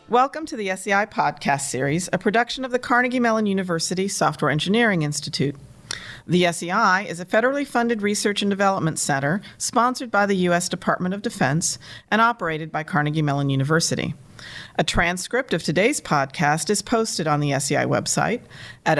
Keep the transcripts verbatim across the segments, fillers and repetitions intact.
Welcome to the S E I podcast series, a production of the Carnegie Mellon University Software Engineering Institute. The S E I is a federally funded research and development center sponsored by the U S Department of Defense and operated by Carnegie Mellon University. A transcript of today's podcast is posted on the S E I website at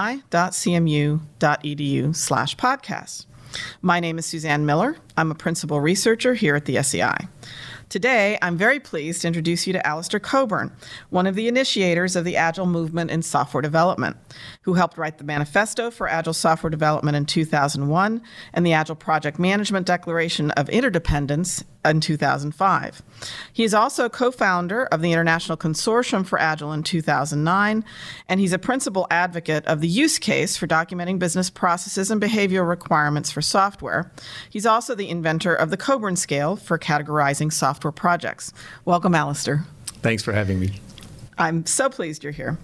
sei.cmu.edu slash podcast. My name is Suzanne Miller. I'm a principal researcher here at the S E I. Today, I'm very pleased to introduce you to Alistair Coburn, one of the initiators of the Agile movement in software development, who helped write the Manifesto for Agile Software Development in two thousand one and the Agile Project Management Declaration of Interdependence in two thousand five. He is also co-founder of the International Consortium for Agile in two thousand nine, and he's a principal advocate of the use case for documenting business processes and behavioral requirements for software. He's also the inventor of the Coburn Scale for categorizing software projects. Welcome, Alistair. Thanks for having me. I'm so pleased you're here.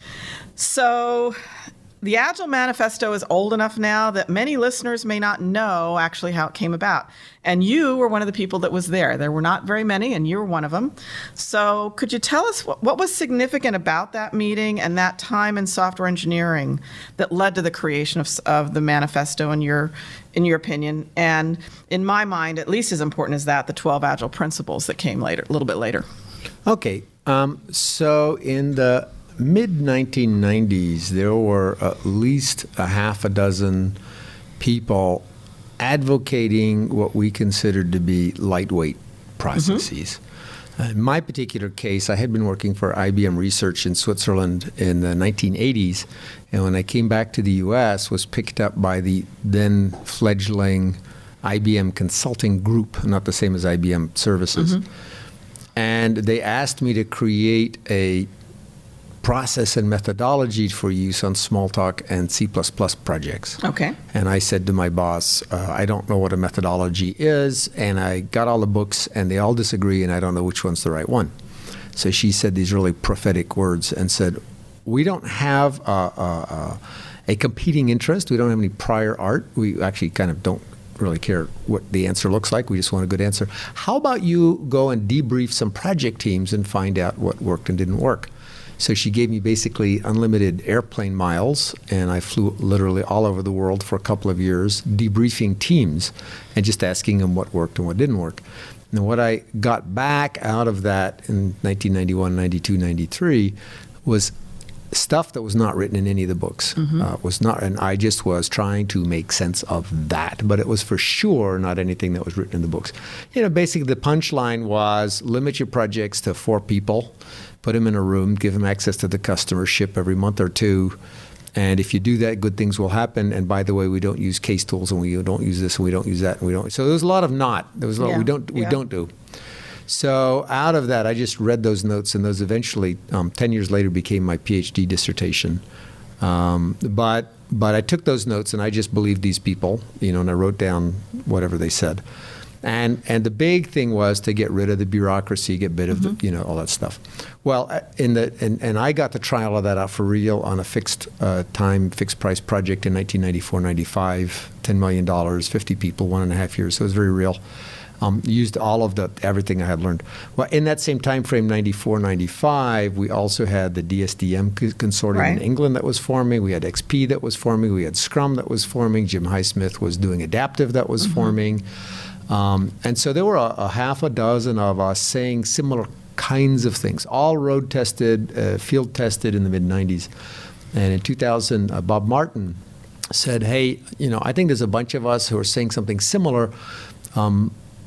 So, the Agile Manifesto is old enough now that many listeners may not know actually how it came about. And you were one of the people that was there. There were not very many, and you were one of them. So could you tell us what, what was significant about that meeting and that time in software engineering that led to the creation of, of the manifesto, in your, in your opinion? And in my mind, at least as important as that, the twelve Agile principles that came later, a little bit later. Okay. Um, so in the mid nineteen nineties, there were at least a half a dozen people advocating what we considered to be lightweight processes. Mm-hmm. Uh, in my particular case, I had been working for I B M Research in Switzerland in the nineteen eighties, and when I came back to the U S, was picked up by the then fledgling I B M Consulting Group, not the same as I B M Services. Mm-hmm. And they asked me to create a process and methodology for use on Smalltalk and C plus plus projects. Okay. And I said to my boss, uh, I don't know what a methodology is, and I got all the books, and they all disagree, and I don't know which one's the right one. So she said these really prophetic words and said, we don't have a, a, a competing interest. We don't have any prior art. We actually kind of don't really care what the answer looks like. We just want a good answer. How about you go and debrief some project teams and find out what worked and didn't work? So she gave me basically unlimited airplane miles, and I flew literally all over the world for a couple of years, debriefing teams and just asking them what worked and what didn't work. And what I got back out of that in nineteen ninety-one, ninety-two, ninety-three was stuff that was not written in any of the books. Mm-hmm. Uh, was not, and I just was trying to make sense of that. But it was for sure not anything that was written in the books. You know, basically the punchline was limit your projects to four people. Put them in a room, give them access to the customer, ship every month or two. And if you do that, good things will happen. And by the way, we don't use case tools, and we don't use this, and we don't use that, and we don't. So there was a lot of not. There was a lot yeah. we don't we yeah. don't do. So out of that, I just read those notes, and those eventually, um, ten years later, became my PhD dissertation. Um, but but I took those notes, and I just believed these people, you know, and I wrote down whatever they said. And and the big thing was to get rid of the bureaucracy, get rid of mm-hmm. the, you know, all that stuff. Well, in the and, and I got the trial of that out for real on a fixed uh, time, fixed price project in nineteen ninety-four, ninety-five, ten million dollars, fifty people, one and a half years. So it was very real. Um, used all of the everything I had learned. Well, in that same time frame, ninety-four, ninety-five, we also had the D S D M consortium right. in England that was forming. We had X P that was forming. We had Scrum that was forming. Jim Highsmith was doing Adaptive that was mm-hmm. forming. Um, and so there were a, a half a dozen of us saying similar kinds of things, all road tested, uh, field tested in the mid nineties. And in two thousand, uh, Bob Martin said, hey, you know, I think there's a bunch of us who are saying something similar. Um,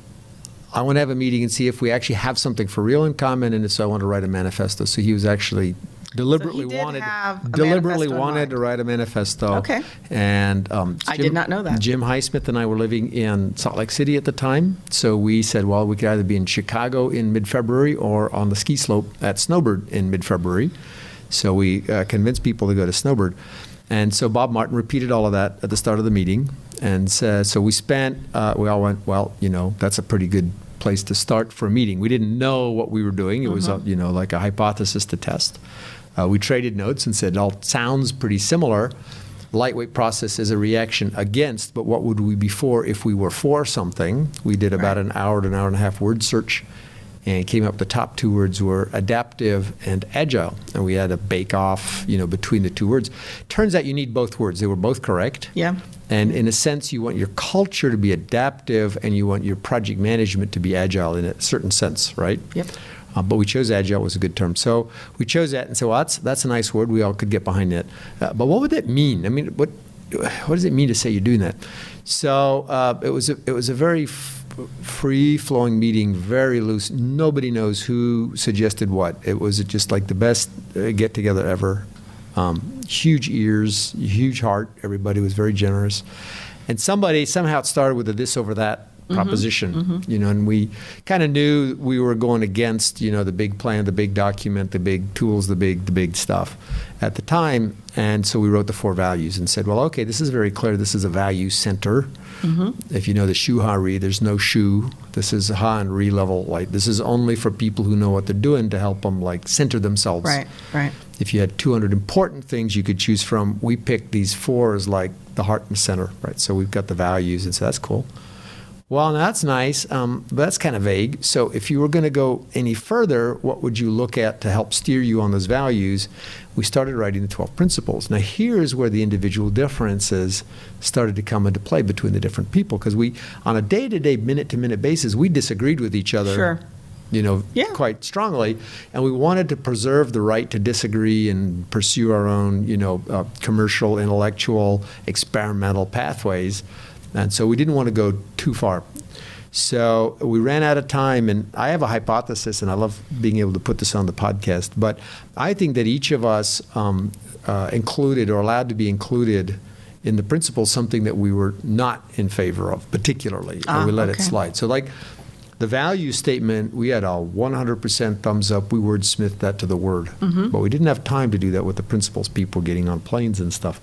I want to have a meeting and see if we actually have something for real in common, and so I want to write a manifesto. So he was actually deliberately so he did wanted have a deliberately manifesto wanted to write a manifesto. Okay. And um, I Jim, did not know that. Jim Highsmith and I were living in Salt Lake City at the time, so we said, well, we could either be in Chicago in mid-February or on the ski slope at Snowbird in mid-February. So we uh, convinced people to go to Snowbird. And so Bob Martin repeated all of that at the start of the meeting. And uh, so we spent, uh, we all went, well, you know, that's a pretty good place to start for a meeting. We didn't know what we were doing. It mm-hmm. was, a, you know, like a hypothesis to test. Uh, we traded notes and said, it all sounds pretty similar. Lightweight process is a reaction against, but what would we be for if we were for something? We did about right. an hour to an hour and a half word search. and came up the top two words were adaptive and agile. And we had a bake-off, you know, between the two words. Turns out you need both words. They were both correct. Yeah. And in a sense, you want your culture to be adaptive and you want your project management to be agile in a certain sense, right? Yep. Uh, but we chose agile was a good term. So we chose that and said, well, that's, that's a nice word. We all could get behind it. Uh, but what would that mean? I mean, what what does it mean to say you're doing that? So uh, it was a, it was a very f- free-flowing meeting, very loose. Nobody knows who suggested what. It was just like the best uh, get-together ever. Um, huge ears, huge heart. Everybody was very generous. And somebody, somehow it started with a this over that proposition, mm-hmm. you know, and we kind of knew we were going against, you know, the big plan, the big document, the big tools, the big, the big stuff at the time. And so we wrote the four values and said, well, okay, this is very clear. This is a value center. Mm-hmm. If you know the shu, ha, ri, there's no shu. This is ha and ri level. Like, this is only for people who know what they're doing to help them, like, center themselves. Right, right. If you had two hundred important things you could choose from, we picked these four as like the heart and center, right? So we've got the values, and so that's cool. Well, that's nice, um, but that's kind of vague. So if you were going to go any further, what would you look at to help steer you on those values? We started writing the twelve principles. Now, here's where the individual differences started to come into play between the different people, because we, on a day-to-day, minute-to-minute basis, we disagreed with each other. Sure. You know, yeah. quite strongly, and we wanted to preserve the right to disagree and pursue our own, you know, uh, commercial, intellectual, experimental pathways. And so we didn't want to go too far. So we ran out of time, and I have a hypothesis, and I love being able to put this on the podcast, but I think that each of us um, uh, included or allowed to be included in the principles something that we were not in favor of, particularly, ah, and we let okay. it slide. So like the value statement, we had a one hundred percent thumbs up. We wordsmithed that to the word. Mm-hmm. But we didn't have time to do that with the principles people getting on planes and stuff.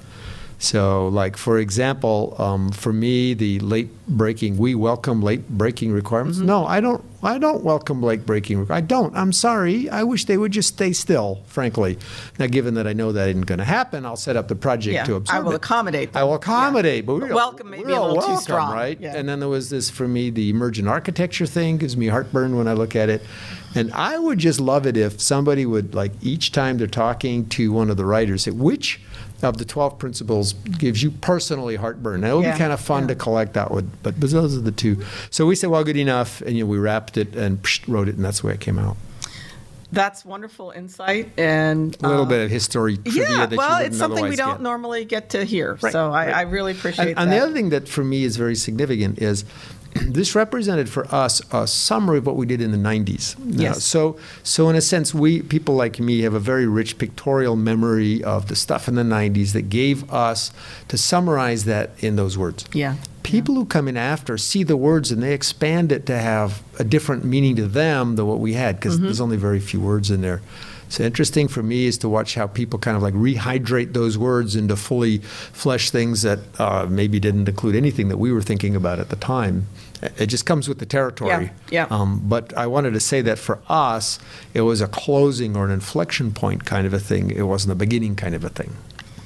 So, like, for example, um, for me, the late breaking, we welcome late breaking requirements. Mm-hmm. No, I don't I don't welcome late breaking requirements. I don't. I'm sorry. I wish they would just stay still, frankly. Now, given that I know that isn't going to happen, I'll set up the project yeah, to absorb it. I will accommodate them. I will accommodate. Yeah. But, but we're, welcome maybe we're a little welcome, too strong. Right? Yeah. And then there was this, for me, the emergent architecture thing gives me heartburn when I look at it. And I would just love it if somebody would, like, each time they're talking to one of the writers, say, which of the twelve principles gives you personally heartburn? Now, it would yeah. be kind of fun yeah. to collect that one, but, but those are the two. So we said, well, good enough, and you know, we wrapped it and psh, wrote it, and that's the way it came out. That's wonderful insight, and a little uh, bit of history trivia yeah, that well, you wouldn't it's something we otherwise don't get. normally get to hear. Right, so I, right. I really appreciate and, that. and the other thing that for me is very significant is this represented for us a summary of what we did in the nineties. Yes. Uh, so, so in a sense, we people like me have a very rich pictorial memory of the stuff in the nineties that gave us to summarize that in those words. Yeah. People who come in after see the words and they expand it to have a different meaning to them than what we had, because mm-hmm. there's only very few words in there. So interesting for me is to watch how people kind of like rehydrate those words into fully fleshed things that uh, maybe didn't include anything that we were thinking about at the time. It just comes with the territory. Yeah, yeah. Um, but I wanted to say that for us, it was a closing or an inflection point kind of a thing. It wasn't a beginning kind of a thing.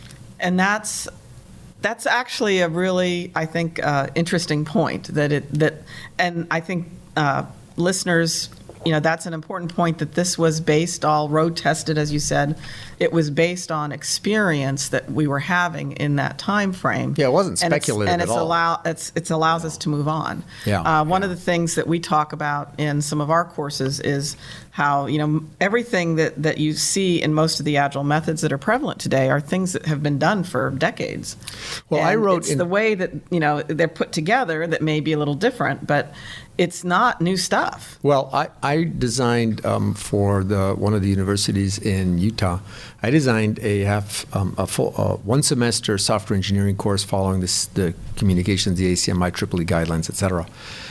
And that's that's actually a really, I think, uh, interesting point. That it that, and I think uh, listeners. You know, that's an important point, that this was based, all road tested, as you said. It was based on experience that we were having in that time frame. Yeah, it wasn't and speculative it's, and at it's all. Allow, it's, it's allows us to move on. Yeah, uh, one yeah. of the things that we talk about in some of our courses is how, you know, everything that, that you see in most of the Agile methods that are prevalent today are things that have been done for decades. Well, and I wrote it's in the way that, you know, they're put together that may be a little different, but it's not new stuff. Well, I, I designed um, for the one of the universities in Utah. I designed a half um, a full uh, one semester software engineering course following this, the communications, the A C M I, triple E guidelines, et cetera.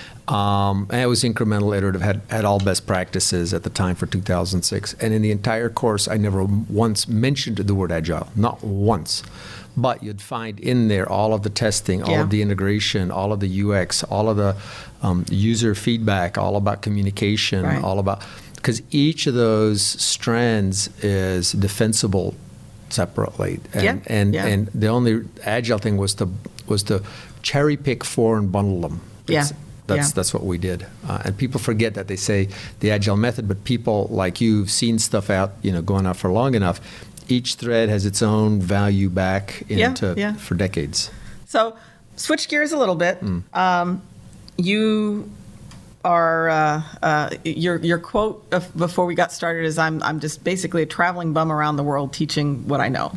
Um, and it was incremental, iterative, had, had all best practices at the time for two thousand six. And in the entire course, I never once mentioned the word agile, not once. But you'd find in there all of the testing, all yeah. of the integration, all of the U X, all of the um, user feedback, all about communication, right. all about, because each of those strands is defensible separately. And, yeah. and, yeah. and the only agile thing was to was to cherry pick four and bundle them. Yeah. It's, That's Yeah. that's what we did. Uh, and people forget that. They say the Agile method, but people like you who've seen stuff out, you know, going out for long enough, each thread has its own value back Yeah, into yeah. for decades. So, switch gears a little bit. Um, you are uh, uh, your your quote of, before we got started is I'm I'm just basically a traveling bum around the world teaching what I know.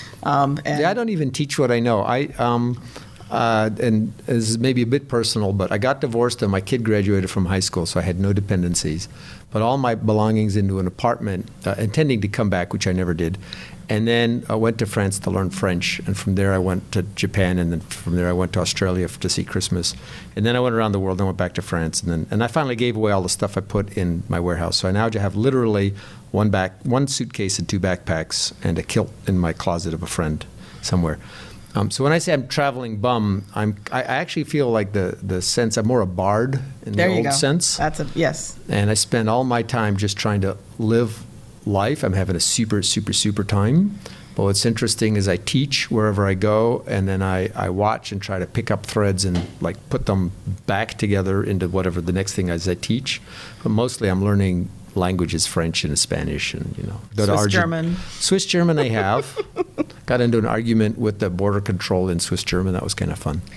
Um, and Yeah, I don't even teach what I know. I um, uh, and this is maybe a bit personal, but I got divorced and my kid graduated from high school, so I had no dependencies. But all my belongings into an apartment, uh, intending to come back, which I never did. And then I went to France to learn French, and from there I went to Japan, and then from there I went to Australia f- to see Christmas. And then I went around the world and went back to France, and then and I finally gave away all the stuff I put in my warehouse. So I now have literally one back, one suitcase and two backpacks, and a kilt in my closet of a friend somewhere. Um, so when I say I'm traveling bum, I'm I I actually feel like the the sense I'm more a bard in there the you old go. sense. That's a yes. And I spend all my time just trying to live life. I'm having a super, super, super time. But what's interesting is I teach wherever I go, and then I, I watch and try to pick up threads and like put them back together into whatever the next thing is I teach. But mostly I'm learning languages, French and Spanish, and you know, go to Swiss Argent- German. Swiss German I have. Got into an argument with the border control in Swiss German. That was kind of fun.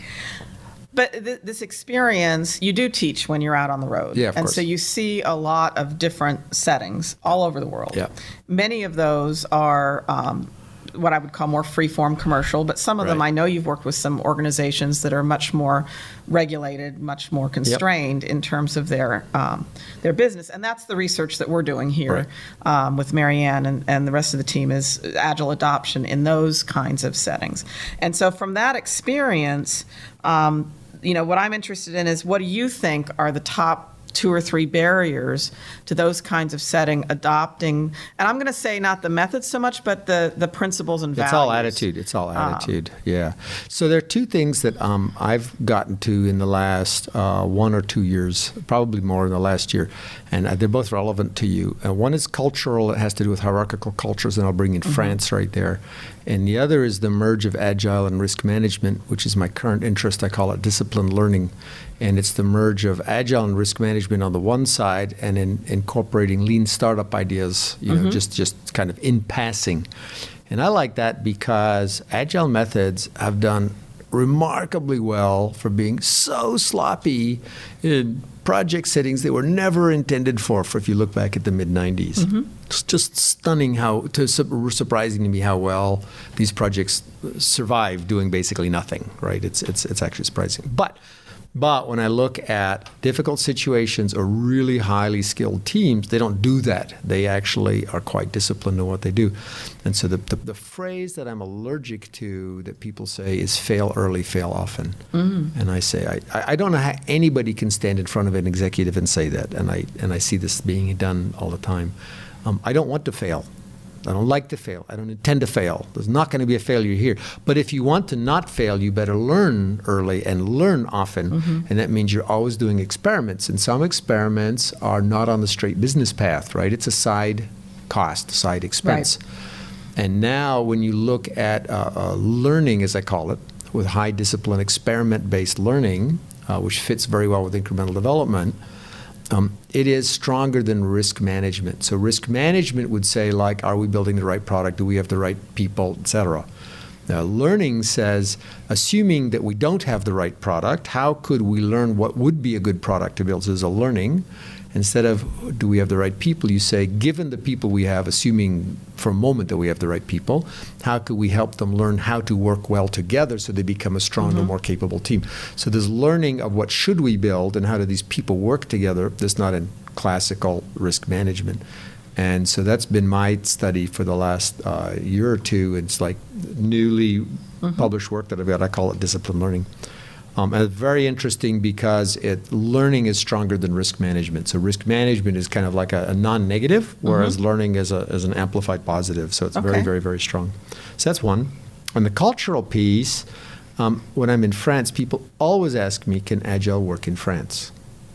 But th- this experience, you do teach when you're out on the road. Yeah, of and course. so you see a lot of different settings all over the world. Yeah. Many of those are um, what I would call more free-form commercial, but some of them Right. I know you've worked with some organizations that are much more regulated, much more constrained in terms of their um, their business. And that's the research that we're doing here Right. um, with Marianne and, and the rest of the team is agile adoption in those kinds of settings. And so from that experience, um, you know, what I'm interested in is what do you think are the top two or three barriers to those kinds of setting adopting, and I'm going to say not the methods so much, but the the principles and values. It's all attitude. It's all attitude. yeah. So there are two things that um, I've gotten to in the last uh, one or two years, probably more in the last year, and uh, they're both relevant to you. Uh, one is cultural. It has to do with hierarchical cultures, and I'll bring in France right there. And the other is the merge of agile and risk management, which is my current interest. I call it disciplined learning. And it's the merge of agile and risk management on the one side and in incorporating lean startup ideas, you know, just, just kind of in passing. And I like that because agile methods have done remarkably well for being so sloppy in project settings they were never intended for, for if you look back at the mid nineties. It's just stunning how, to surprising to me how well these projects survive doing basically nothing, right? It's, it's, it's actually surprising. But But when I look at difficult situations or really highly skilled teams, they don't do that. They actually are quite disciplined in what they do. And so the, the, the phrase that I'm allergic to that people say is fail early, fail often. Mm-hmm. And I say, I, I don't know how anybody can stand in front of an executive and say that. And I, and I see this being done all the time. Um, I don't want to fail. I don't like to fail. I don't intend to fail. There's not going to be a failure here. But if you want to not fail, you better learn early and learn often. Mm-hmm. And that means you're always doing experiments. And some experiments are not on the straight business path, right? It's a side cost, side expense. Right. And now when you look at uh, uh, learning, as I call it, with high discipline experiment-based learning, uh, which fits very well with incremental development, Um, it is stronger than risk management. So risk management would say, like, are we building the right product? Do we have the right people, et cetera? Now, learning says, assuming that we don't have the right product, how could we learn what would be a good product to build? So there's a learning. Instead of, do we have the right people, you say, given the people we have, assuming for a moment that we have the right people, how could we help them learn how to work well together so they become a stronger, mm-hmm. more capable team? So there's learning of what should we build and how do these people work together. That's not in classical risk management. And so that's been my study for the last uh, year or two. It's like newly mm-hmm. published work that I've got. I call it disciplined learning. Um, and it's very interesting because it learning is stronger than risk management. So risk management is kind of like a, a non-negative, whereas mm-hmm. learning is, a, is an amplified positive. So it's okay. very, very, very strong. So that's one. On the cultural piece, um, when I'm in France, people always ask me, can Agile work in France?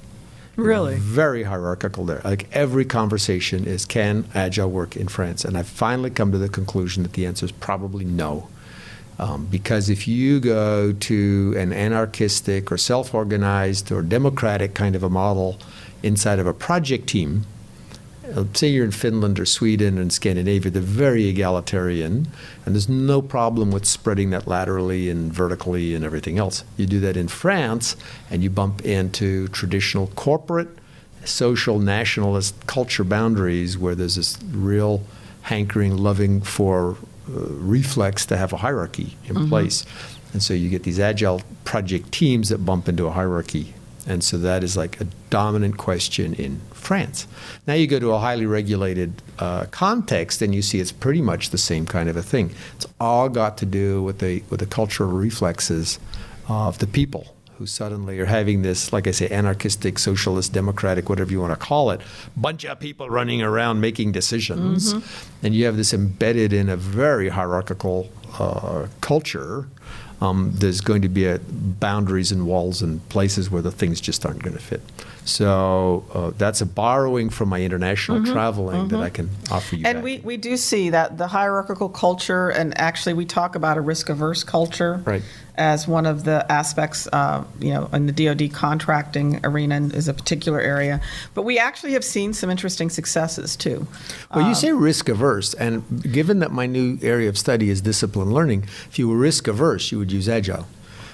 Really? Very hierarchical there. Like every conversation is, can Agile work in France? And I've finally come to the conclusion that the answer is probably no. Um, because if you go to an anarchistic or self-organized or democratic kind of a model inside of a project team, uh, say you're in Finland or Sweden and Scandinavia, they're very egalitarian, and there's no problem with spreading that laterally and vertically and everything else. You do that in France, and you bump into traditional corporate, social, nationalist culture boundaries where there's this real hankering, loving for uh, reflex to have a hierarchy in mm-hmm. place. And so you get these agile project teams that bump into a hierarchy. And so that is like a dominant question in France. Now you go to a highly regulated uh, context and you see it's pretty much the same kind of a thing. It's all got to do with the, with the cultural reflexes of the people who suddenly are having this, like I say, anarchistic, socialist, democratic, whatever you want to call it, bunch of people running around making decisions. Mm-hmm. And you have this embedded in a very hierarchical uh, culture. Um, there's going to be a boundaries and walls and places where the things just aren't going to fit. So uh, that's a borrowing from my international mm-hmm, traveling mm-hmm. that I can offer you. And back. we, we do see that the hierarchical culture, and actually we talk about a risk-averse culture right. as one of the aspects, uh, you know, in the D O D contracting arena is a particular area. But we actually have seen some interesting successes too. Well, um, you say risk-averse, and given that my new area of study is discipline learning, if you were risk-averse, you would use Agile.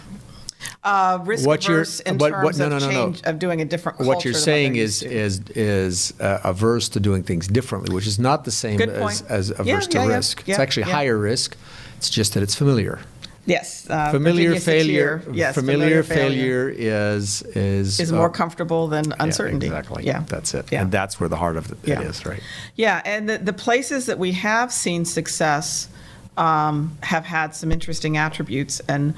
Uh, risk what averse in what, terms what, no, of no, no, change no. of doing a different culture. What you're than saying what is they're used to. is is uh, averse to doing things differently, which is not the same Good as, point. as averse Yeah, to yeah, yeah. risk. Yeah, It's actually yeah. higher risk. It's just that it's familiar. Yes, uh, Familiar Virginia failure. Satir, yes, familiar, familiar failure, is is is uh, more comfortable than uncertainty. Yeah, exactly. Yeah, That's it. Yeah. And that's where the heart of it Yeah. is, right? Yeah, and the, the places that we have seen success um, have had some interesting attributes, and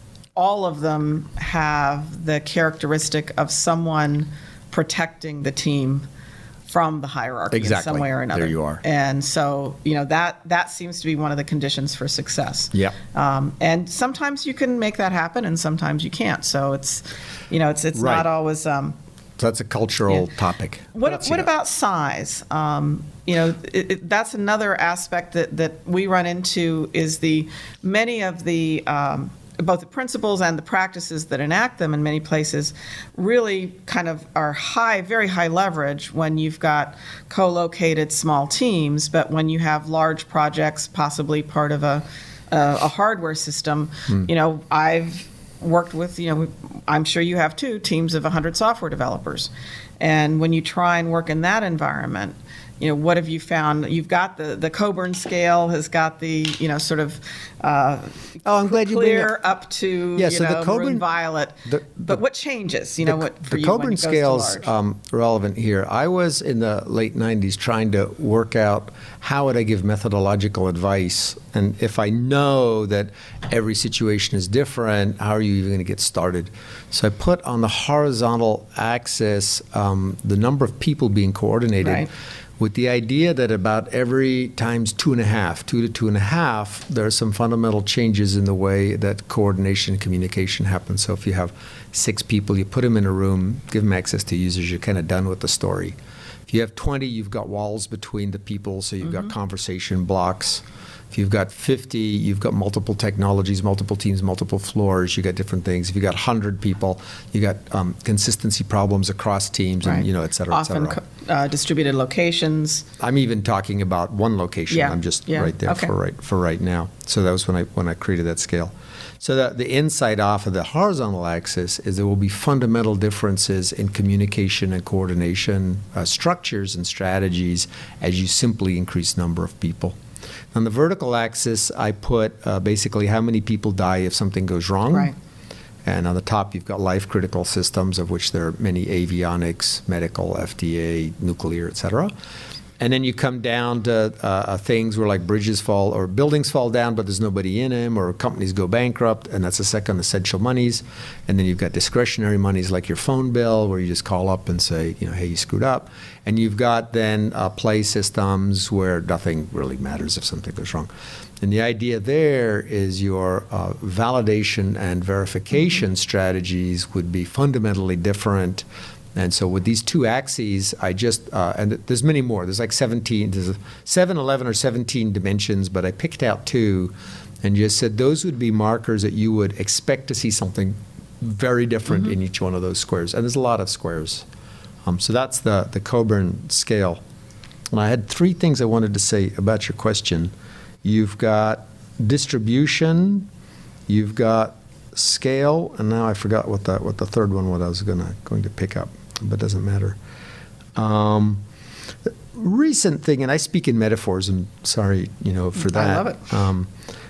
all of them have the characteristic of someone protecting the team from the hierarchy in Exactly. some way or another. There you are. And so, you know, that that seems to be one of the conditions for success. Yeah. Um, and sometimes you can make that happen, and sometimes you can't. So it's, you know, it's it's Right. not always. Um, So that's a cultural Yeah. topic. what That's, what you know, about size? Um, you know, it, it, that's another aspect that, that we run into is the many of the um, both the principles and the practices that enact them in many places really kind of are high, very high leverage when you've got co-located small teams, but when you have large projects, possibly part of a a, a hardware system, Hmm. you know, I've worked with, you know, I'm sure you have too, teams of one hundred software developers. And when you try and work in that environment, you know, what have you found? You've got the, the Coburn scale has got the, you know, sort of uh, Oh, I'm glad you bring clear up- up to, Yeah, you so the know, Coburn- maroon violet. the- but the- what changes, you know, the, what for the you Coburn when it goes to scale's large? um, relevant here. I was in the late nineties trying to work out how would I give methodological advice, and if I know that every situation is different, how are you even going to get started? So I put on the horizontal axis um, the number of people being coordinated. Right. With the idea that about every times two and a half, two to two and a half, there are some fundamental changes in the way that coordination and communication happens. So if you have six people, you put them in a room, give them access to users, you're kind of done with the story. If you have twenty, you've got walls between the people, so you've Mm-hmm. got conversation blocks. If you've got fifty, you've got multiple technologies, multiple teams, multiple floors, you got different things. If you've got one hundred people, you got um, consistency problems across teams, and, Right. you know, et cetera, et Often cetera. co- uh, distributed locations. I'm even talking about one location. Yeah, I'm just yeah, right there okay. for right for right now. So that was when I when I created that scale. So the, the insight off of the horizontal axis is there will be fundamental differences in communication and coordination uh, structures and strategies as you simply increase number of people. On the vertical axis, I put uh, basically how many people die if something goes wrong. Right. And on the top, you've got life-critical systems, of which there are many: avionics, medical, F D A, nuclear, et cetera. And then you come down to uh, things where like bridges fall or buildings fall down, but there's nobody in them, or companies go bankrupt, and that's the second essential monies. And then you've got discretionary monies like your phone bill, where you just call up and say, you know, hey, you screwed up. And you've got then uh, play systems where nothing really matters if something goes wrong. And the idea there is your uh, validation and verification mm-hmm. strategies would be fundamentally different. And so with these two axes, I just, uh, and there's many more. There's like seventeen, there's seven, eleven, or seventeen dimensions, but I picked out two and just said those would be markers that you would expect to see something very different mm-hmm. in each one of those squares. And there's a lot of squares. Um, so that's the, the Coburn scale. And I had three things I wanted to say about your question. You've got distribution, you've got scale, and now I forgot what the, what the third one what I was gonna, going to pick up, but it doesn't matter. Um, recent thing, and I speak in metaphors, and sorry, you know, for that. I love it. Um,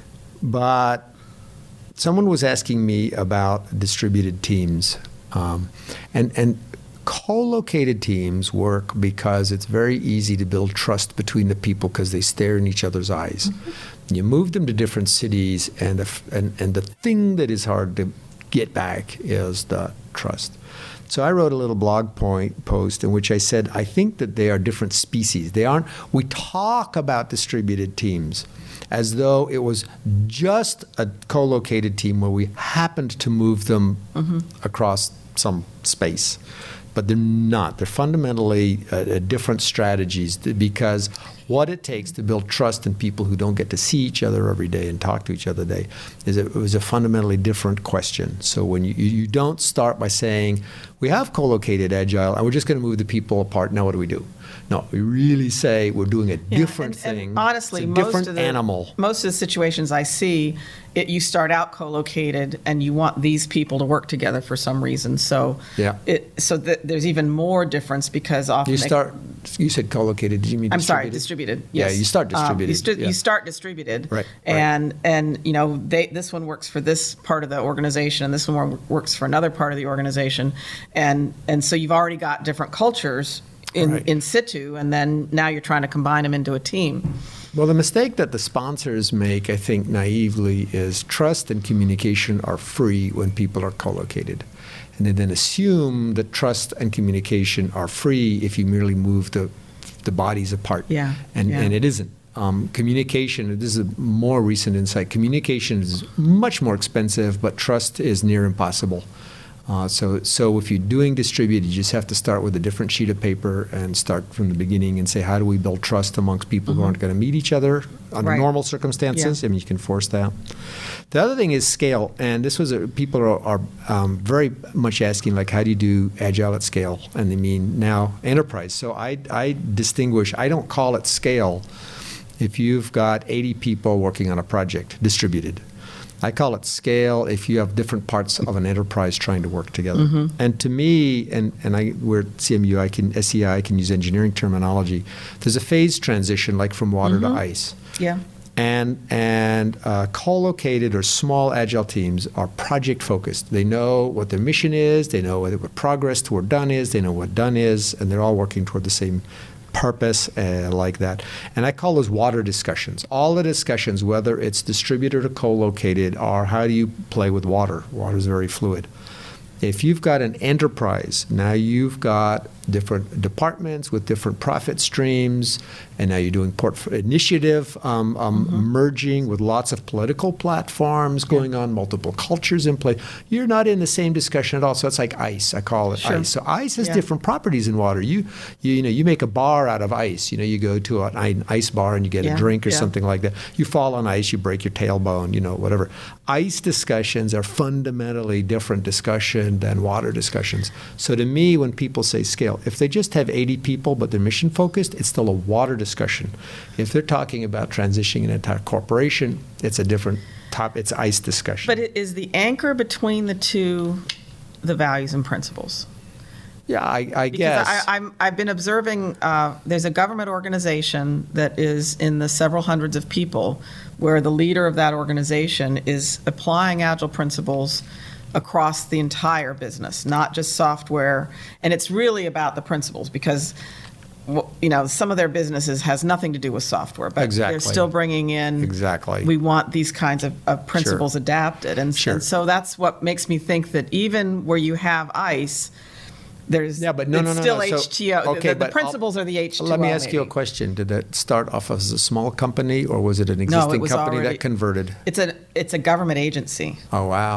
but someone was asking me about distributed teams, um, and and co-located teams work because it's very easy to build trust between the people because they stare in each other's eyes. Mm-hmm. You move them to different cities, and the and and the thing that is hard to get back is the trust. So I wrote a little blog point post in which I said I think that they are different species. They aren't. We talk about distributed teams as though it was just a co-located team where we happened to move them mm-hmm. across some space. But they're not. They're fundamentally uh, uh, different strategies because what it takes to build trust in people who don't get to see each other every day and talk to each other every day is a, it was a fundamentally different question. So when you, you don't start by saying, we have co-located agile and we're just going to move the people apart, now what do we do? No, we really say we're doing a yeah, different and, thing. And honestly, it's a most different of the, animal. Most of the situations I see, it, you start out co-located and you want these people to work together for some reason. So yeah. it, so th- there's even more difference because often you start. They, you said co-located. Did you mean? I'm distributed? sorry, distributed. Yes. Yeah, you start distributed. Um, you, stu- yeah. you start distributed, right? And right. and you know they this one works for this part of the organization, and this one works for another part of the organization, and and so you've already got different cultures in, right. in situ, and then now you're trying to combine them into a team. Well, the mistake that the sponsors make, I think, naively, is trust and communication are free when people are co-located. And they then assume that trust and communication are free if you merely move the the bodies apart. Yeah. And, yeah. and it isn't. Um, communication, this is a more recent insight, communication is much more expensive, but trust is near impossible. Uh, so, so if you're doing distributed, you just have to start with a different sheet of paper and start from the beginning and say, how do we build trust amongst people mm-hmm. who aren't going to meet each other under right. normal circumstances? Yeah. I mean, you can force that. The other thing is scale, and this was a, people are, are um, very much asking, like, how do you do agile at scale? And they mean now enterprise. So I, I distinguish. I don't call it scale if you've got eighty people working on a project, distributed. I call it scale if you have different parts of an enterprise trying to work together. Mm-hmm. And to me, and, and I, we're at C M U, I can, S E I, I can use engineering terminology. There's a phase transition, like from water mm-hmm. to ice. Yeah. And, and uh, co-located or small agile teams are project-focused. They know what their mission is, they know what, what progress toward done is, they know what done is, and they're all working toward the same purpose uh, like that. And I call those water discussions. All the discussions, whether it's distributed or co-located, are how do you play with water? Water is very fluid. If you've got an enterprise, now you've got different departments with different profit streams, and now you're doing port- initiative um, um, mm-hmm. merging with lots of political platforms going yeah. on, multiple cultures in play. You're not in the same discussion at all. So it's like ice. I call it sure. ice. So ice has yeah. different properties in water. You, you, you know, you make a bar out of ice. You know, you go to an ice bar and you get yeah. a drink or yeah. something like that. You fall on ice, you break your tailbone. You know, whatever. Ice discussions are fundamentally different discussion than water discussions. So to me, when people say scale, if they just have eighty people but they're mission focused, it's still a water discussion. If they're talking about transitioning an entire corporation, it's a different top. It's ice discussion. But it is the anchor between the two, the values and principles. Yeah, I, I because guess. I, I'm, I've been observing. Uh, there's a government organization that is in the several hundreds of people, where the leader of that organization is applying Agile principles across the entire business, not just software. And it's really about the principles because, you know, some of their businesses has nothing to do with software, but exactly. they're still bringing in, exactly. we want these kinds of, of principles sure. adapted. And, sure. and so that's what makes me think that even where you have ICE, there's yeah, but no, it's no, no, still no. So, H T O. okay, the, the but principles I'll, are the H two O. Let me ask maybe. you a question. Did it start off as a small company, or was it an existing no, it was company already, that converted? It's a it's a government agency. Oh, wow.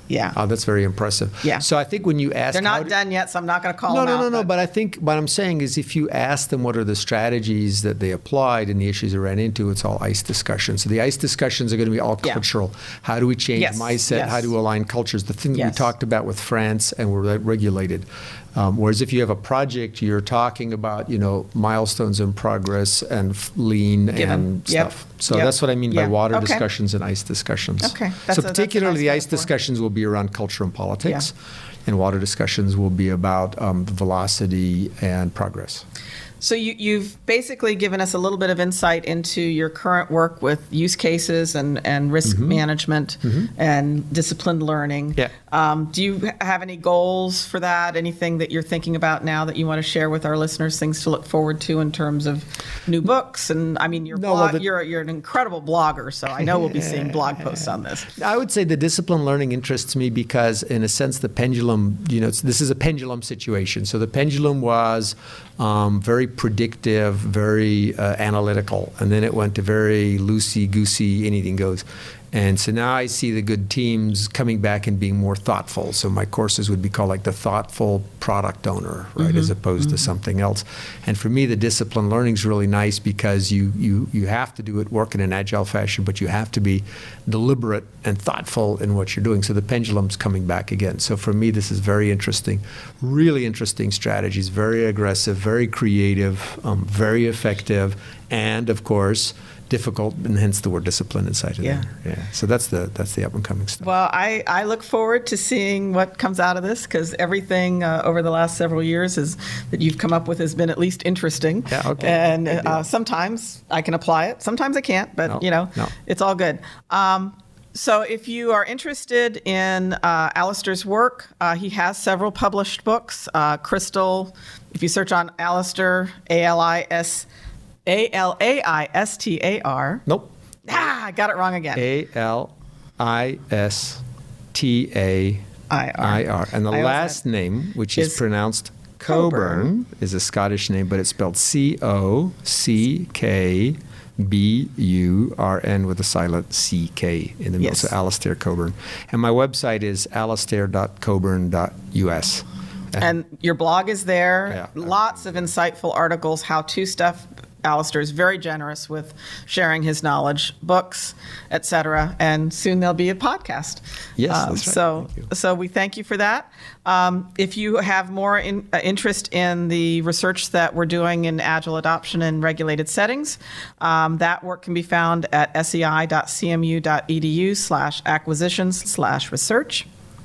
Yeah. Uh, that's very impressive. Yeah. So I think when you ask, They're how not do- done yet, so I'm not going to call No, them no, out. no, no. But I think what I'm saying is, if you ask them what are the strategies that they applied and the issues they ran into, it's all ICE discussions. So the ICE discussions are going to be all Yeah. cultural. How do we change Yes, mindset? yes. How do we align cultures? The thing that Yes. we talked about with France and we're regulated. Um, whereas if you have a project, you're talking about, you know, milestones in progress and f- lean Given. and Yep. stuff. So Yep. that's what I mean by Yeah. water Okay. discussions and ICE discussions. Okay. That's So a- that's a particularly nice the ICE metaphor. discussions will be around culture and politics. Yeah. And water discussions will be about um, velocity and progress. So you, you've basically given us a little bit of insight into your current work with use cases and, and risk management and disciplined learning. Yeah. Um, do you have any goals for that? Anything that you're thinking about now that you want to share with our listeners? Things to look forward to in terms of new books? And I mean, you're No, blog, well, the- you're you're an incredible blogger, so I know we'll be seeing blog posts on this. I would say the discipline learning interests me because, in a sense, the pendulum, you know, it's, this is a pendulum situation. So the pendulum was um, very predictive, very uh, analytical, and then it went to very loosey-goosey, anything goes. And so now I see the good teams coming back and being more thoughtful. So my courses would be called like the thoughtful product owner, right, as opposed to something else. And for me, the discipline learning is really nice because you, you, you have to do it, work in an agile fashion, but you have to be deliberate and thoughtful in what you're doing. So the pendulum's coming back again. So for me, this is very interesting, really interesting strategies, very aggressive, very creative, um, very effective, and of course, difficult, and hence the word discipline inside of Yeah. there. Yeah. So that's the that's the up and coming stuff. Well, I, I look forward to seeing what comes out of this because everything uh, over the last several years is that you've come up with has been at least interesting. Yeah, okay. And Good deal. uh, sometimes I can apply it, sometimes I can't, but No, you know, no. it's all good. Um, so if you are interested in uh, Alistair's work, uh, he has several published books. Uh, Crystal, if you search on Alistair, A L I S A L A I S T A R. Nope. Ah, I got it wrong again. A L I S T A I R. I R. And the I always last had- name, which is, is pronounced Coburn. Coburn, is a Scottish name, but it's spelled C O C K B U R N with a silent C K in the middle. Yes. So Alistair Coburn. And my website is alistair dot coburn dot U S. And your blog is there. Yeah. Lots of insightful articles, how-to stuff. Alistair is very generous with sharing his knowledge, books, et cetera. And soon there'll be a podcast. Yes, Um, that's right. So, Thank you. so we thank you for that. Um, if you have more in, uh, interest in the research that we're doing in agile adoption in regulated settings, um, that work can be found at sei dot c m u dot e d u slash acquisitions slash research.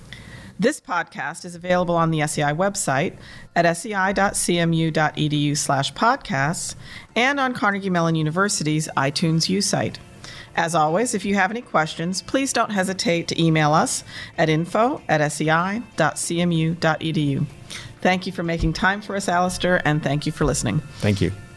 This podcast is available on the S E I website at sei dot c m u dot e d u slash podcasts and on Carnegie Mellon University's iTunes U site. As always, if you have any questions, please don't hesitate to email us at info at sei dot c m u dot e d u. Thank you for making time for us, Alistair, and thank you for listening. Thank you.